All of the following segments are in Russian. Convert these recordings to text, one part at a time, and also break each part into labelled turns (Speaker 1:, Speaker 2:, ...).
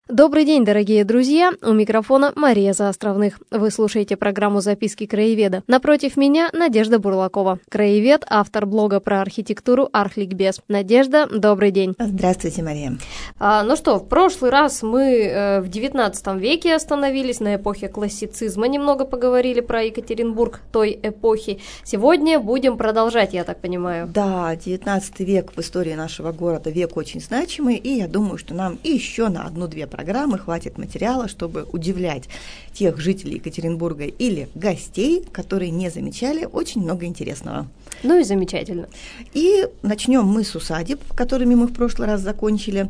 Speaker 1: Добрый день, дорогие друзья! У микрофона Мария Заостровных. Вы слушаете программу «Записки краеведа». Напротив меня Надежда Бурлакова. Краевед, автор блога про архитектуру «Архликбез». Надежда, добрый день.
Speaker 2: Здравствуйте, Мария.
Speaker 1: Ну что, в прошлый раз мы в XIX веке остановились, на эпохе классицизма немного поговорили про Екатеринбург той эпохи. Сегодня будем продолжать, я так понимаю.
Speaker 2: Да, XIX век в истории нашего города век очень значимый, и я думаю, что нам еще на одну-две программы хватит материала, чтобы удивлять тех жителей Екатеринбурга или гостей, которые не замечали очень много интересного.
Speaker 1: Ну и замечательно.
Speaker 2: И начнем мы с усадеб, которыми мы в прошлый раз закончили.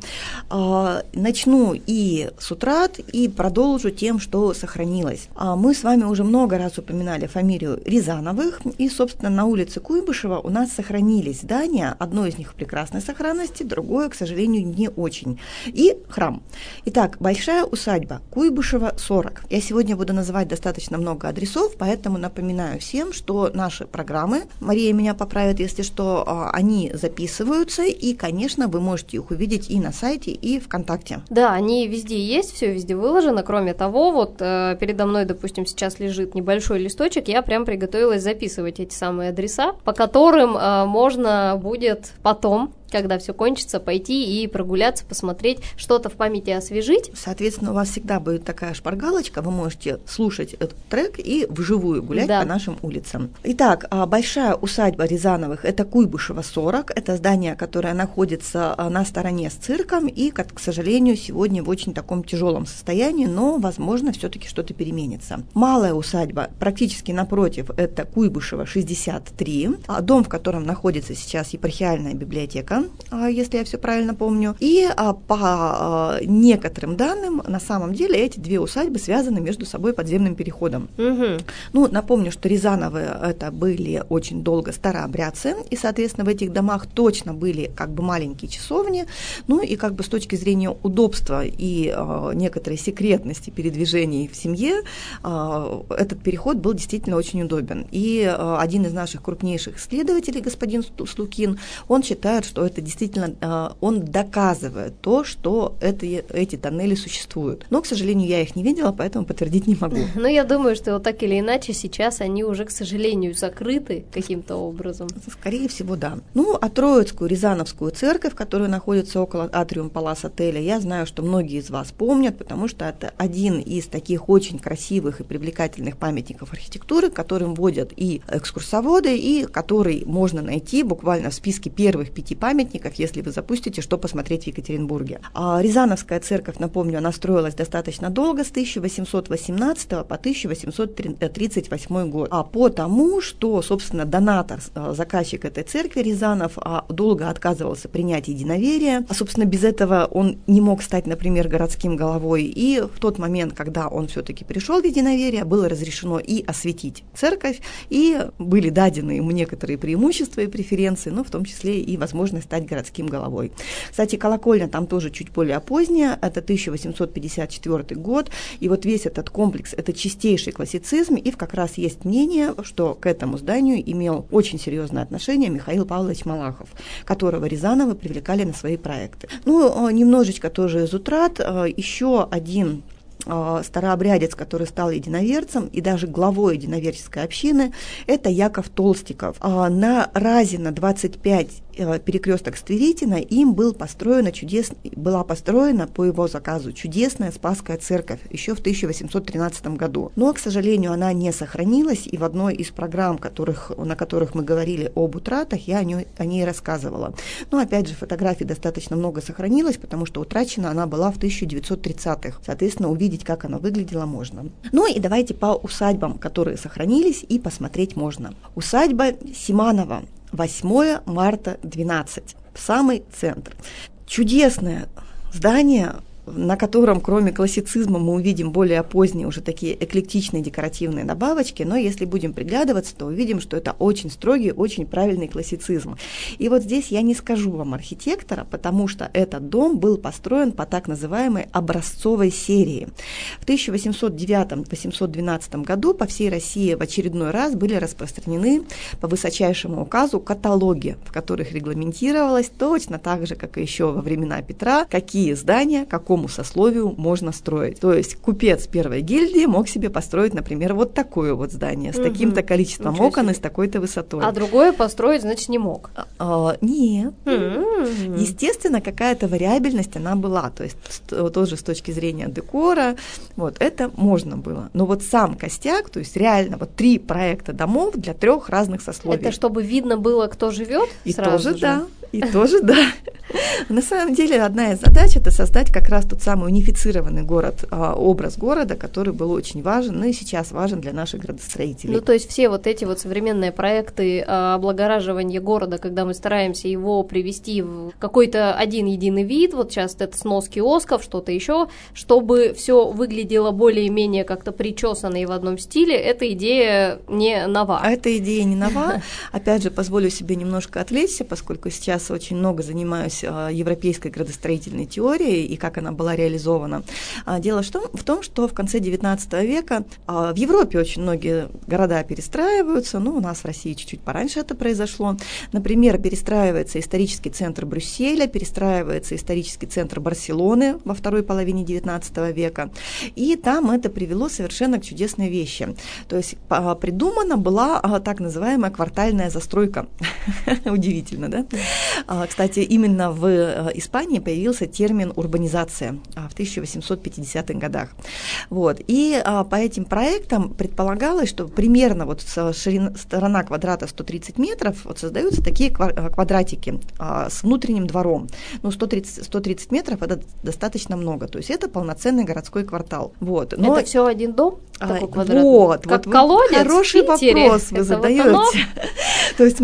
Speaker 2: Начну и с утрат, и продолжу тем, что сохранилось. Мы с вами уже много раз упоминали фамилию Рязановых, и, собственно, на улице Куйбышева у нас сохранились здания, одно из них в прекрасной сохранности, другое, к сожалению, не очень, и храм. Итак, большая усадьба Куйбышева, 40. Я сегодня буду называть достаточно много адресов, поэтому напоминаю всем, что наши программы, Мария меня поправит, если что, они записываются, и, конечно, вы можете их увидеть и на сайте, и ВКонтакте.
Speaker 1: Да, они везде есть, все везде выложено. Кроме того, вот передо мной, допустим, сейчас лежит небольшой листочек, я прям приготовилась записывать эти самые адреса, по которым можно будет потом, когда все кончится, пойти и прогуляться, посмотреть, что-то в памяти освежить.
Speaker 2: Соответственно, у вас всегда будет такая шпаргалочка, вы можете слушать этот трек и вживую гулять по нашим улицам. Итак, большая усадьба Рязановых – это Куйбышева, 40. Это здание, которое находится на стороне с цирком и, к сожалению, сегодня в очень таком тяжелом состоянии, но, возможно, все-таки что-то переменится. Малая усадьба практически напротив – это Куйбышева, 63. Дом, в котором находится сейчас епархиальная библиотека, если я все правильно помню. И по некоторым данным, на самом деле, эти две усадьбы связаны между собой подземным переходом. Ну, напомню, что Рязановы это были очень долго старообрядцы, и, соответственно, в этих домах точно были как бы маленькие часовни, ну и как бы с точки зрения удобства и некоторой секретности передвижений в семье, этот переход был действительно очень удобен. И один из наших крупнейших исследователей, господин Слукин, он считает, что это действительно, он доказывает то, что эти тоннели существуют. Но, к сожалению, я их не видела, поэтому подтвердить не могу.
Speaker 1: Ну, я думаю, что вот так или иначе сейчас они уже, к сожалению, закрыты каким-то образом.
Speaker 2: Скорее всего, да. Ну, а Троицкую Рязановскую церковь, которая находится около Атриум Палас отеля, я знаю, что многие из вас помнят, потому что это один из таких очень красивых и привлекательных памятников архитектуры, которым водят и экскурсоводы, и который можно найти буквально в списке первых 5 памятников, если вы запустите, что посмотреть в Екатеринбурге. Рязановская церковь, напомню, она строилась достаточно долго, с 1818 по 1838 год. Потому что, собственно, донатор, заказчик этой церкви Рязанов, долго отказывался принять единоверие. Собственно, без этого он не мог стать, например, городским головой. И в тот момент, когда он все-таки пришел в единоверие, было разрешено и осветить церковь, и были дадены ему некоторые преимущества и преференции, но в том числе и возможность стать городским головой. Кстати, колокольня там тоже чуть более поздняя, это 1854 год, и вот весь этот комплекс – это чистейший классицизм, и как раз есть мнение, что к этому зданию имел очень серьезное отношение Михаил Павлович Малахов, которого Рязановы привлекали на свои проекты. Ну, немножечко тоже из утрат, еще один старообрядец, который стал единоверцем и даже главой единоверческой общины, это Яков Толстиков. На Разина 25 перекресток Стверитина им была построена по его заказу чудесная Спасская церковь еще в 1813 году. Но, к сожалению, она не сохранилась, и в одной из программ, на которых мы говорили об утратах, я о ней рассказывала. Но, опять же, фотографий достаточно много сохранилось, потому что утрачена она была в 1930-х. Соответственно, увидеть, как она выглядела, можно. Ну и давайте по усадьбам, которые сохранились, и посмотреть можно. Усадьба Симанова, 8 марта 12, в самый центр. Чудесное здание, на котором, кроме классицизма, мы увидим более поздние уже такие эклектичные декоративные добавочки, но если будем приглядываться, то увидим, что это очень строгий, очень правильный классицизм. И вот здесь я не скажу вам архитектора, потому что этот дом был построен по так называемой образцовой серии. В 1809-1812 году по всей России в очередной раз были распространены по высочайшему указу каталоги, в которых регламентировалось точно так же, как и еще во времена Петра, какие здания, какого какому сословию можно строить. То есть купец первой гильдии мог себе построить, например, вот такое вот здание с таким-то количеством окон и с такой-то высотой.
Speaker 1: А другое построить, значит, не мог?
Speaker 2: Нет. Естественно, какая-то вариабельность она была, то есть тоже с точки зрения декора, вот это можно было. Но вот сам костяк, то есть реально вот 3 проекта домов для 3 разных сословий.
Speaker 1: Это чтобы видно было, кто живет сразу же?
Speaker 2: Да. И тоже, да. На самом деле, одна из задач – это создать как раз тот самый унифицированный город, образ города, который был очень важен, и сейчас важен для наших градостроителей.
Speaker 1: Ну, то есть все вот эти вот современные проекты облагораживания города, когда мы стараемся его привести в какой-то один единый вид, вот сейчас это снос киосков, что-то еще, чтобы все выглядело более-менее как-то причесанно и в одном стиле, эта идея не нова.
Speaker 2: А эта идея не нова. Опять же, позволю себе немножко отвлечься, поскольку сейчас очень много занимаюсь европейской градостроительной теорией и как она была реализована. Дело в том, что в конце XIX века в Европе очень многие города перестраиваются, у нас в России чуть-чуть пораньше это произошло. Например, перестраивается исторический центр Брюсселя, перестраивается исторический центр Барселоны во второй половине XIX века, и там это привело совершенно к чудесной вещи. То есть придумана была так называемая квартальная застройка. Удивительно, да? Кстати, именно в Испании появился термин урбанизация в 1850-х годах. Вот. И по этим проектам предполагалось, что примерно вот сторона квадрата 130 метров вот создаются такие квадратики с внутренним двором. 130 метров это достаточно много, то есть это полноценный городской квартал. Вот. Но
Speaker 1: это все один дом? Такой квадратный?
Speaker 2: Вот,
Speaker 1: как колодец?
Speaker 2: Хороший вопрос вы задаете.
Speaker 1: Вот
Speaker 2: то есть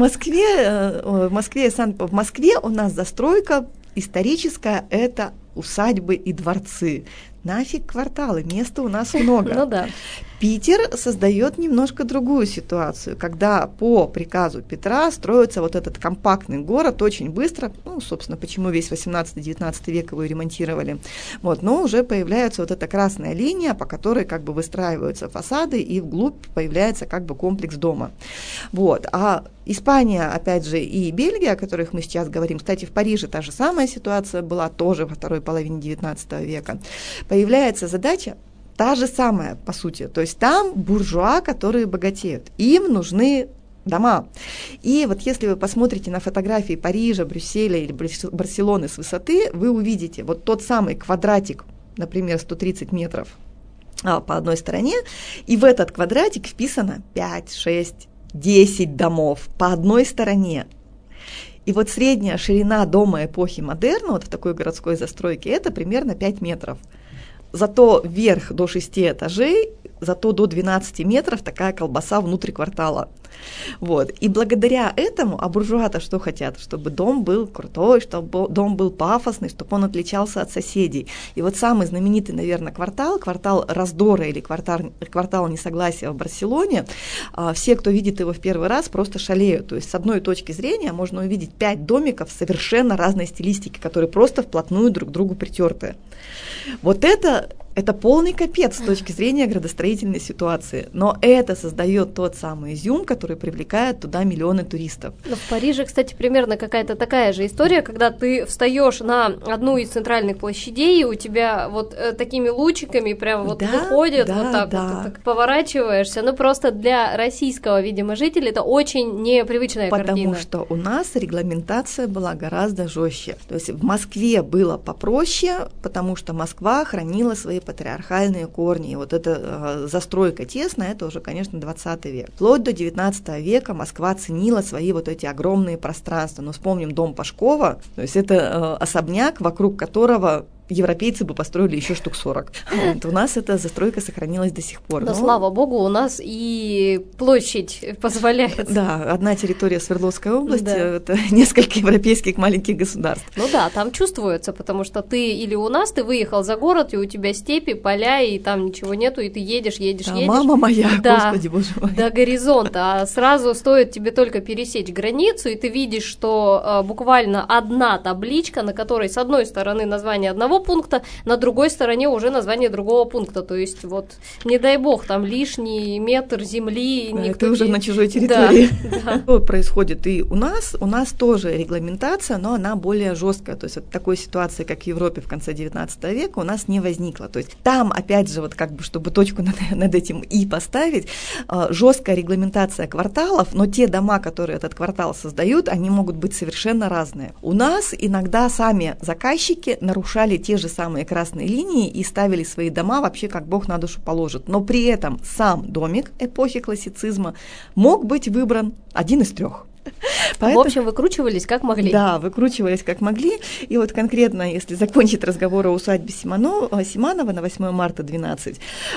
Speaker 2: в Москве у нас застройка историческая, это усадьбы и дворцы. Нафиг кварталы, места у нас много.
Speaker 1: Ну да.
Speaker 2: Питер создает немножко другую ситуацию, когда по приказу Петра строится вот этот компактный город очень быстро, собственно, почему весь 18-19 век его ремонтировали, но уже появляется вот эта красная линия, по которой как бы выстраиваются фасады, и вглубь появляется как бы комплекс дома. Вот. А Испания, опять же, и Бельгия, о которых мы сейчас говорим, кстати, в Париже та же самая ситуация была тоже во второй половине XIX века, появляется задача та же самая, по сути. То есть там буржуа, которые богатеют, им нужны дома. И вот если вы посмотрите на фотографии Парижа, Брюсселя или Барселоны с высоты, вы увидите вот тот самый квадратик, например, 130 метров по одной стороне, и в этот квадратик вписано 5, 6, 10 домов по одной стороне. И вот средняя ширина дома эпохи модерна, вот в такой городской застройке, это примерно 5 метров. Зато вверх до 6 этажей, зато до 12 метров такая колбаса внутри квартала. Вот. И благодаря этому, а буржуа-то что хотят? Чтобы дом был крутой, чтобы дом был пафосный, чтобы он отличался от соседей. И вот самый знаменитый, наверное, квартал раздора или квартал несогласия в Барселоне, все, кто видит его в первый раз, просто шалеют. То есть с одной точки зрения можно увидеть 5 домиков совершенно разной стилистики, которые просто вплотную друг к другу притерты. Вот это полный капец с точки зрения градостроительной ситуации, но это создает тот самый изюм, который привлекает туда миллионы туристов.
Speaker 1: Но в Париже, кстати, примерно какая-то такая же история, когда ты встаешь на одну из центральных площадей, и у тебя вот такими лучиками прям вот выходит, вот так вот, так поворачиваешься. Просто для российского, видимо, жителя это очень непривычная картина.
Speaker 2: Потому что у нас регламентация была гораздо жестче. То есть в Москве было попроще, потому что Москва хранила свои патриархальные корни. И вот эта застройка тесная, это уже, конечно, 20 век. Вплоть до 19 века Москва ценила свои вот эти огромные пространства. Но вспомним дом Пашкова, то есть это особняк, вокруг которого европейцы бы построили еще штук 40. Вот, у нас эта застройка сохранилась до сих пор.
Speaker 1: Да, слава богу, у нас и площадь позволяет.
Speaker 2: Да, одна территория Свердловской области, это несколько европейских маленьких государств.
Speaker 1: Там чувствуется, потому что ты или у нас, ты выехал за город, и у тебя степи, поля, и там ничего нету, и ты едешь.
Speaker 2: Мама моя, Господи, боже мой.
Speaker 1: До горизонта, а сразу стоит тебе только пересечь границу, и ты видишь, что буквально одна табличка, на которой с одной стороны название одного пункта, на другой стороне уже название другого пункта. То есть вот, не дай бог, там лишний метр земли.
Speaker 2: Ты уже на чужой территории.
Speaker 1: Да.
Speaker 2: Что происходит и у нас тоже регламентация, но она более жесткая. То есть вот такой ситуации, как в Европе в конце 19 века, у нас не возникло. То есть там, опять же, вот как бы, чтобы точку над этим и поставить, жесткая регламентация кварталов, но те дома, которые этот квартал создают, они могут быть совершенно разные. У нас иногда сами заказчики нарушали те же самые красные линии и ставили свои дома вообще как Бог на душу положит. Но при этом сам домик эпохи классицизма мог быть выбран один из 3.
Speaker 1: Поэтому, в общем, выкручивались как могли.
Speaker 2: Да, выкручивались как могли. И вот конкретно, если закончить разговор о усадьбе Симанова на 8 марта 12,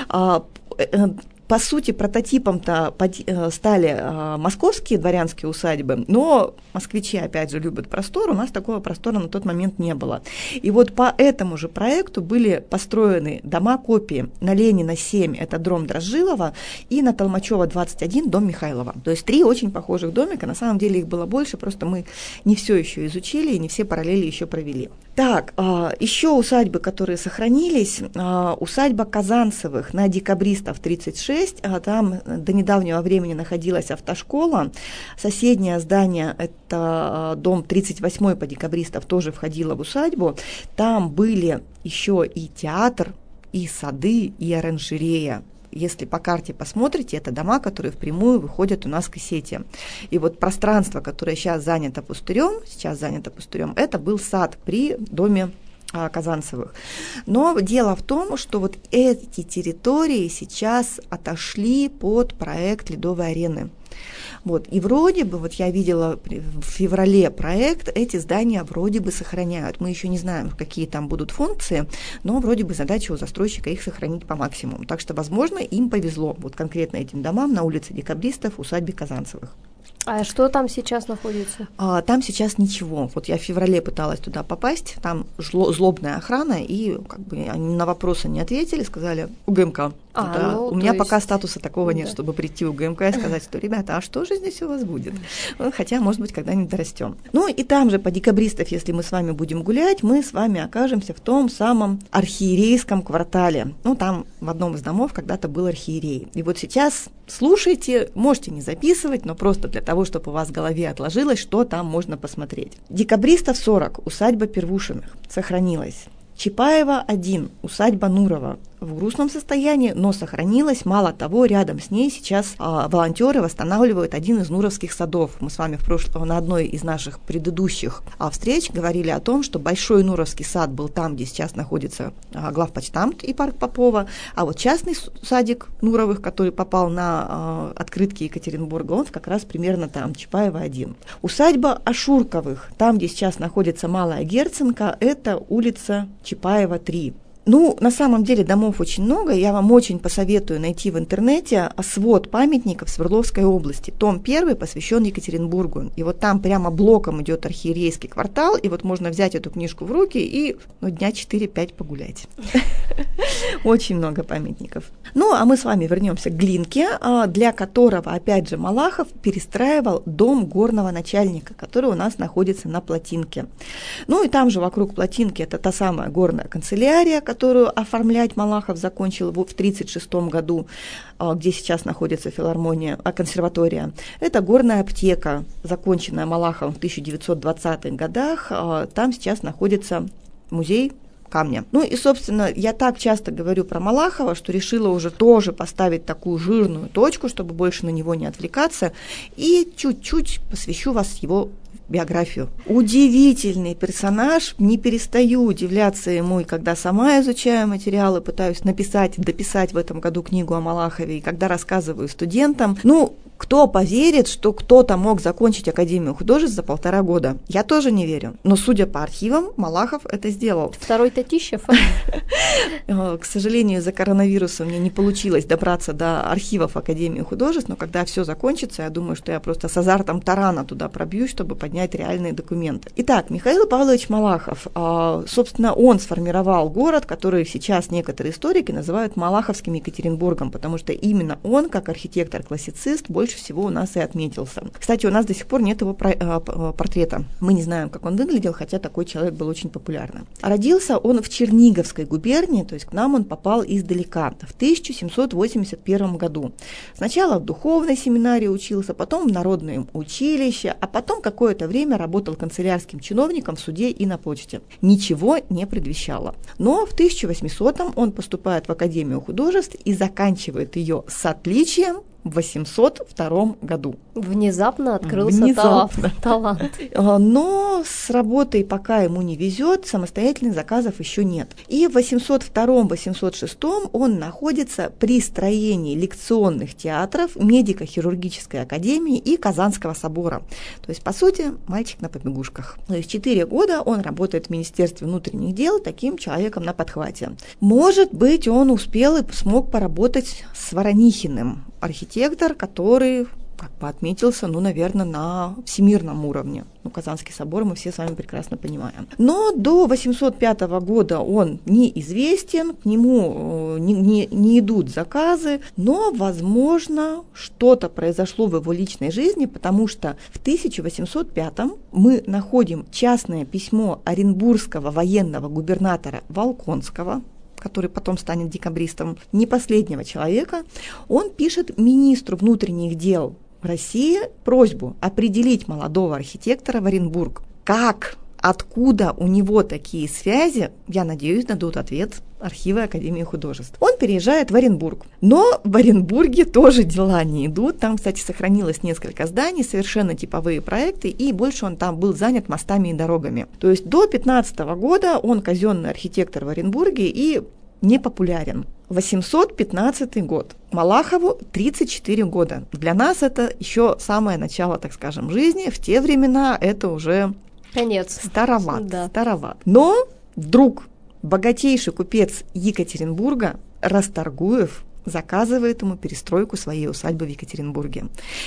Speaker 2: по сути, прототипом-то стали московские дворянские усадьбы, но москвичи, опять же, любят простор, у нас такого простора на тот момент не было. И вот по этому же проекту были построены дома-копии на Ленина 7, это дом Дрожжилова, и на Толмачева 21, дом Михайлова. То есть 3 очень похожих домика, на самом деле их было больше, просто мы не все еще изучили и не все параллели еще провели. Так, еще усадьбы, которые сохранились, усадьба Казанцевых на Декабристов 36, там до недавнего времени находилась автошкола, соседнее здание, это дом 38 по Декабристов, тоже входило в усадьбу, там были еще и театр, и сады, и оранжерея. Если по карте посмотрите, это дома, которые впрямую выходят у нас к Осетии. И вот пространство, которое сейчас занято пустырем, это был сад при доме Казанцевых. Но дело в том, что вот эти территории сейчас отошли под проект Ледовой арены. Вот. И вроде бы, вот я видела в феврале проект, эти здания вроде бы сохраняют. Мы еще не знаем, какие там будут функции, но вроде бы задача у застройщика их сохранить по максимуму. Так что, возможно, им повезло вот конкретно этим домам на улице Декабристов, усадьбе Казанцевых.
Speaker 1: А что там сейчас находится?
Speaker 2: Там сейчас ничего. Вот я в феврале пыталась туда попасть, там злобная охрана, и как бы они на вопросы не ответили, сказали УГМК. У меня пока статуса такого нет, чтобы прийти в УГМК и сказать, что, ребята, а что же здесь у вас будет? Хотя, может быть, когда-нибудь дорастем. Ну и там же по Декабристов, если мы с вами будем гулять, мы с вами окажемся в том самом архиерейском квартале. Ну, там в одном из домов когда-то был архиерей. И вот сейчас слушайте, можете не записывать, но просто для того, чтобы у вас в голове отложилось, что там можно посмотреть. Декабристов 40, усадьба Первушиных, сохранилась. Чапаева 1, усадьба Нурова, в грустном состоянии, но сохранилась. Мало того, рядом с ней сейчас волонтеры восстанавливают один из нуровских садов. Мы с вами на одной из наших предыдущих встреч говорили о том, что большой нуровский сад был там, где сейчас находится главпочтамт и парк Попова, а вот частный садик Нуровых, который попал на открытки Екатеринбурга, он как раз примерно там, Чапаева 1. Усадьба Ашурковых, там, где сейчас находится Малая Герценка, это улица Чапаева 3. Ну, на самом деле домов очень много, я вам очень посоветую найти в интернете свод памятников Свердловской области. Том 1 посвящен Екатеринбургу, и вот там прямо блоком идет архиерейский квартал, и вот можно взять эту книжку в руки и дня 4-5 погулять. Очень много памятников. Ну, а мы с вами вернемся к Глинке, для которого, опять же, Малахов перестраивал дом горного начальника, который у нас находится на Плотинке. Ну, и там же вокруг Плотинки это та самая горная канцелярия, которую оформлять Малахов закончил в 1936 году, где сейчас находится филармония, консерватория. Это горная аптека, законченная Малаховым в 1920-х годах. Там сейчас находится музей камня. Ну и, собственно, я так часто говорю про Малахова, что решила уже тоже поставить такую жирную точку, чтобы больше на него не отвлекаться, и чуть-чуть посвящу вас его биографию. Удивительный персонаж, не перестаю удивляться ему, и когда сама изучаю материалы, пытаюсь дописать в этом году книгу о Малахове, и когда рассказываю студентам, кто поверит, что кто-то мог закончить Академию художеств за 1,5 года? Я тоже не верю. Но, судя по архивам, Малахов это сделал.
Speaker 1: Второй Татищев?
Speaker 2: К сожалению, из-за коронавируса мне не получилось добраться до архивов Академии художеств, но когда все закончится, я думаю, что я просто с азартом тарана туда пробьюсь, чтобы поднять реальные документы. Итак, Михаил Павлович Малахов, собственно, он сформировал город, который сейчас некоторые историки называют Малаховским Екатеринбургом, потому что именно он, как архитектор-классицист, больше всего у нас и отметился. Кстати, у нас до сих пор нет его портрета. Мы не знаем, как он выглядел, хотя такой человек был очень популярным. Родился он в Черниговской губернии, то есть к нам он попал издалека, в 1781 году. Сначала в духовной семинарии учился, потом в народном училище, а потом какое-то время работал канцелярским чиновником в суде и на почте. Ничего не предвещало. Но в 1800-м он поступает в Академию художеств и заканчивает ее с отличием в 802 году.
Speaker 1: Внезапно открылся талант.
Speaker 2: Но с работой пока ему не везет, самостоятельных заказов еще нет. И в 802-806 он находится при строении лекционных театров медико-хирургической академии и Казанского собора. То есть, по сути, мальчик на побегушках. То есть 4 года он работает в Министерстве внутренних дел таким человеком на подхвате. Может быть, он успел и смог поработать с Воронихиным, архитектор, который как бы отметился, наверное, на всемирном уровне. Казанский собор мы все с вами прекрасно понимаем. Но до 805 года он неизвестен, к нему не идут заказы, но, возможно, что-то произошло в его личной жизни, потому что в 1805 мы находим частное письмо оренбургского военного губернатора Волконского, который потом станет декабристом, не последнего человека. Он пишет министру внутренних дел России просьбу определить молодого архитектора в Оренбург. Как, откуда у него такие связи, я надеюсь, дадут ответ архивы Академии художеств. Он переезжает в Оренбург. Но в Оренбурге тоже дела не идут. Там, кстати, сохранилось несколько зданий, совершенно типовые проекты, и больше он там был занят мостами и дорогами. То есть до 15 года он казенный архитектор в Оренбурге и не популярен. 815 год. Малахову 34 года. Для нас это еще самое начало, так скажем, жизни. В те времена это уже
Speaker 1: конец.
Speaker 2: Староват. Но вдруг богатейший купец Екатеринбурга Расторгуев заказывает ему перестройку своей усадьбы в Екатеринбурге.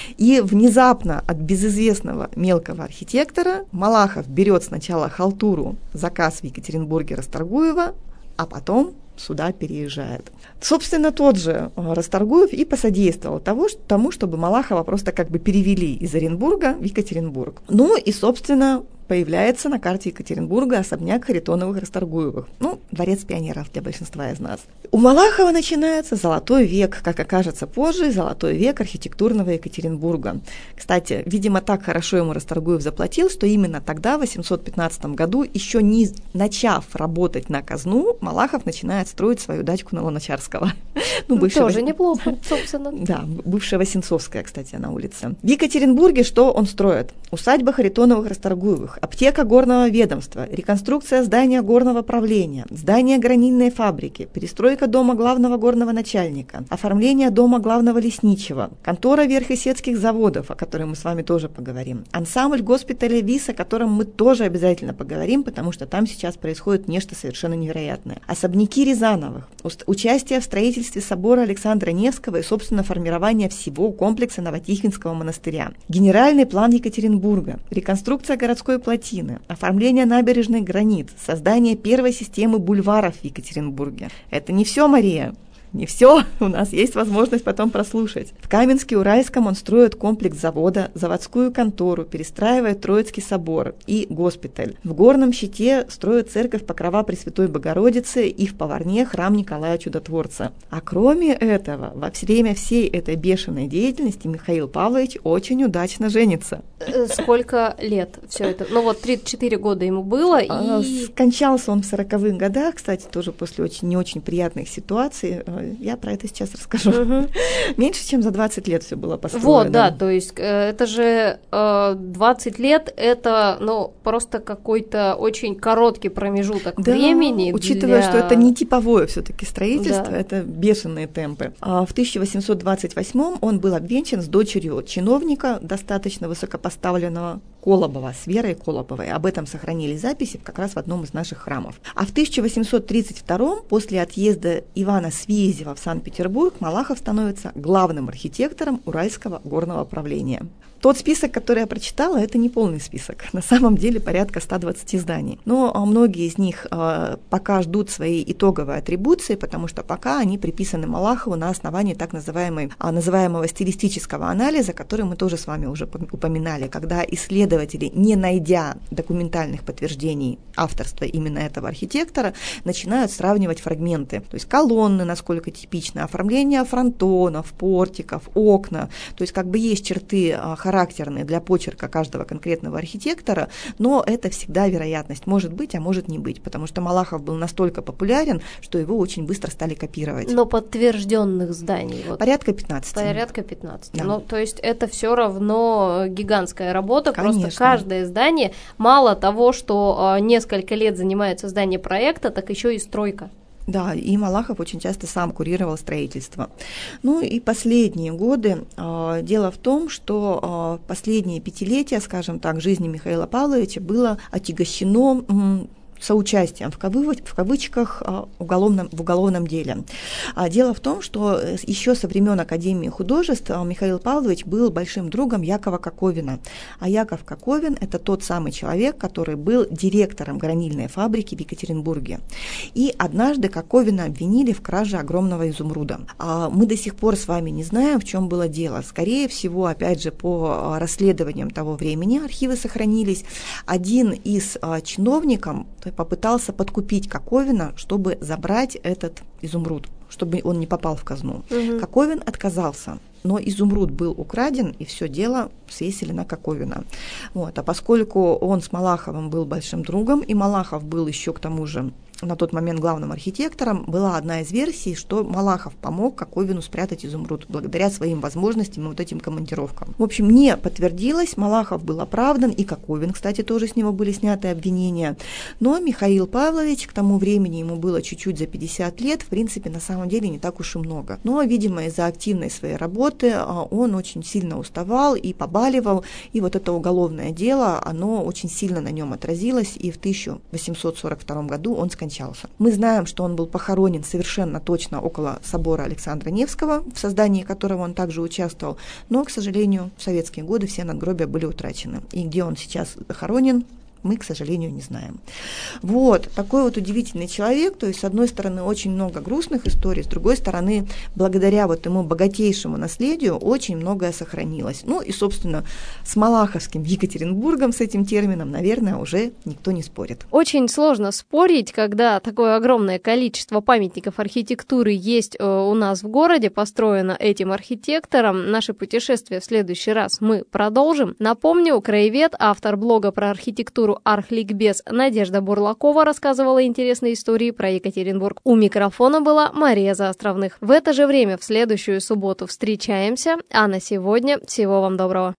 Speaker 2: И внезапно от безызвестного мелкого архитектора Малахов берет сначала халтуру, заказ в Екатеринбурге Расторгуева, а потом сюда переезжает. Собственно, тот же Расторгуев и посодействовал тому, чтобы Малахова просто как бы перевели из Оренбурга в Екатеринбург. Ну и, собственно, появляется на карте Екатеринбурга особняк Харитоновых-Расторгуевых. Дворец пионеров для большинства из нас. У Малахова начинается золотой век, как окажется позже, золотой век архитектурного Екатеринбурга. Кстати, видимо, так хорошо ему Расторгуев заплатил, что именно тогда, в 815 году, еще не начав работать на казну, Малахов начинает строить свою дачку на Луначарского.
Speaker 1: Тоже неплохо, собственно.
Speaker 2: Да, бывшая Васенцовская, кстати, на улице. В Екатеринбурге что он строит? Усадьба Харитоновых-Расторгуевых, аптека горного ведомства, реконструкция здания горного правления, здание гранильной фабрики, перестройка дома главного горного начальника, оформление дома главного лесничего, контора верхесецких заводов, о которой мы с вами тоже поговорим, ансамбль госпиталя ВИС, о котором мы тоже обязательно поговорим, потому что там сейчас происходит нечто совершенно невероятное. Особняки Рязановых, участие в строительстве собора Александра Невского и, собственно, формирование всего комплекса Новотихвинского монастыря, генеральный план Екатеринбурга, реконструкция городской плотины, оформление набережной гранит, создание первой системы бульваров в Екатеринбурге. Это не все, Мария. Не все, у нас есть возможность потом прослушать. В Каменске-Уральском он строит комплекс завода, заводскую контору, перестраивает Троицкий собор и госпиталь. В Горном Щите строит церковь Покрова Пресвятой Богородицы и в Поварне храм Николая Чудотворца. А кроме этого, во время всей этой бешеной деятельности Михаил Павлович очень удачно женится.
Speaker 1: Сколько лет все это? 34 года ему было.
Speaker 2: Скончался он в 40-х годах, кстати, тоже после очень не очень приятных ситуаций. Я про это сейчас расскажу. Меньше, чем за 20 лет все было построено.
Speaker 1: То есть это же 20 лет, это, просто какой-то очень короткий промежуток времени.
Speaker 2: Учитывая, что это не типовое все-таки строительство, это бешеные темпы. В 1828 он был обвенчан с дочерью чиновника, достаточно высокопоставленного, Колобова, с Верой Колобовой. Об этом сохранились записи как раз в одном из наших храмов. А в 1832 после отъезда Ивана Свиезева в Санкт-Петербург Малахов становится главным архитектором Уральского горного правления. Тот список, который я прочитала, это не полный список. На самом деле порядка 120 зданий. Но многие из них пока ждут своей итоговой атрибуции, потому что пока они приписаны Малахову на основании так называемого стилистического анализа, который мы тоже с вами уже упоминали, когда исследователи, не найдя документальных подтверждений авторства именно этого архитектора, начинают сравнивать фрагменты. То есть колонны, насколько типично, оформление фронтонов, портиков, окна. То есть как бы есть черты характерные для почерка каждого конкретного архитектора, но это всегда вероятность. Может быть, а может не быть, потому что Малахов был настолько популярен, что его очень быстро стали копировать.
Speaker 1: Но подтвержденных зданий?
Speaker 2: Порядка 15.
Speaker 1: Порядка 15.
Speaker 2: Да.
Speaker 1: Ну, то есть это все равно гигантская работа.
Speaker 2: Конечно.
Speaker 1: Просто каждое здание, мало того, что несколько лет занимается здание проекта, так еще и стройка.
Speaker 2: Да, и Малахов очень часто сам курировал строительство. Ну и последние годы. Дело в том, что последние пятилетия, скажем так, жизни Михаила Павловича было отягощено соучастием в кавычках в уголовном деле. Дело в том, что еще со времен Академии художеств Михаил Павлович был большим другом Якова Коковина. А Яков Коковин – это тот самый человек, который был директором гранильной фабрики в Екатеринбурге. И однажды Коковина обвинили в краже огромного изумруда. Мы до сих пор с вами не знаем, в чем было дело. Скорее всего, опять же, по расследованиям того времени, архивы сохранились, один из чиновников попытался подкупить Коковина, чтобы забрать этот изумруд, чтобы он не попал в казну. Коковин отказался, но изумруд был украден, и все дело свесили на Коковина. Вот. А поскольку он с Малаховым был большим другом, и Малахов был еще к тому же на тот момент главным архитектором, была одна из версий, что Малахов помог Коковину спрятать изумруд благодаря своим возможностям и вот этим командировкам. В общем, не подтвердилось, Малахов был оправдан, и Коковин, кстати, тоже с него были сняты обвинения. Но Михаил Павлович, к тому времени ему было чуть-чуть за 50 лет, в принципе, на самом деле не так уж и много. Но, видимо, из-за активной своей работы он очень сильно уставал и побаливал, и вот это уголовное дело, оно очень сильно на нем отразилось, и в 1842 году он скончался. Мы знаем, что он был похоронен совершенно точно около собора Александра Невского, в создании которого он также участвовал, но, к сожалению, в советские годы все надгробия были утрачены. И где он сейчас похоронен, мы, к сожалению, не знаем. Вот, такой вот удивительный человек, то есть, с одной стороны, очень много грустных историй, с другой стороны, благодаря вот ему богатейшему наследию очень многое сохранилось. Ну и, собственно, с малаховским Екатеринбургом, с этим термином, наверное, уже никто не спорит.
Speaker 1: Очень сложно спорить, когда такое огромное количество памятников архитектуры есть у нас в городе, построено этим архитектором. Наше путешествие в следующий раз мы продолжим. Напомню, краевед, автор блога про архитектуру «Архликбез» Надежда Бурлакова рассказывала интересные истории про Екатеринбург. У микрофона была Мария Заостровных. В это же время в следующую субботу встречаемся, а на сегодня всего вам доброго.